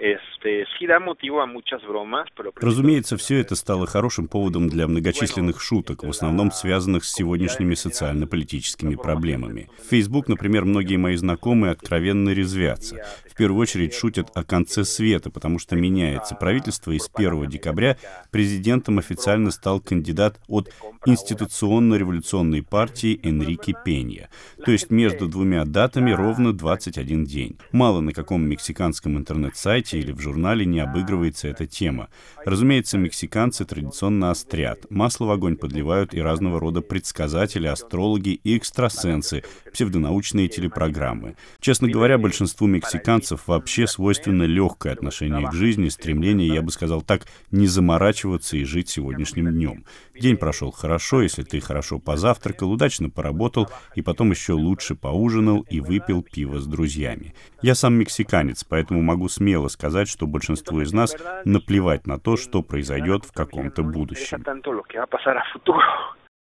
Разумеется, все это стало хорошим поводом для многочисленных шуток, в основном связанных с сегодняшними социально-политическими проблемами. В Facebook, например, многие мои знакомые откровенно резвятся. В первую очередь шутят о конце света, потому что меняется правительство, и с 1 декабря президентом официально стал кандидат от Институционно-революционной партии Энрике Пенья. То есть между двумя датами ровно 21 день. Мало на каком мексиканском интернет-сайте или в журнале не обыгрывается эта тема. Разумеется, мексиканцы традиционно острят. Масло в огонь подливают и разного рода предсказатели, астрологи и экстрасенсы, псевдонаучные телепрограммы. Честно говоря, большинству мексиканцев вообще свойственно легкое отношение к жизни, стремление, я бы сказал так, не заморачиваться и жить сегодняшним днем. День прошел хорошо, если ты хорошо позавтракал, удачно поработал и потом еще лучше поужинал и выпил пиво с друзьями. Я сам мексиканец, поэтому могу смело сказать, что большинству из нас наплевать на то, что произойдет в каком-то будущем.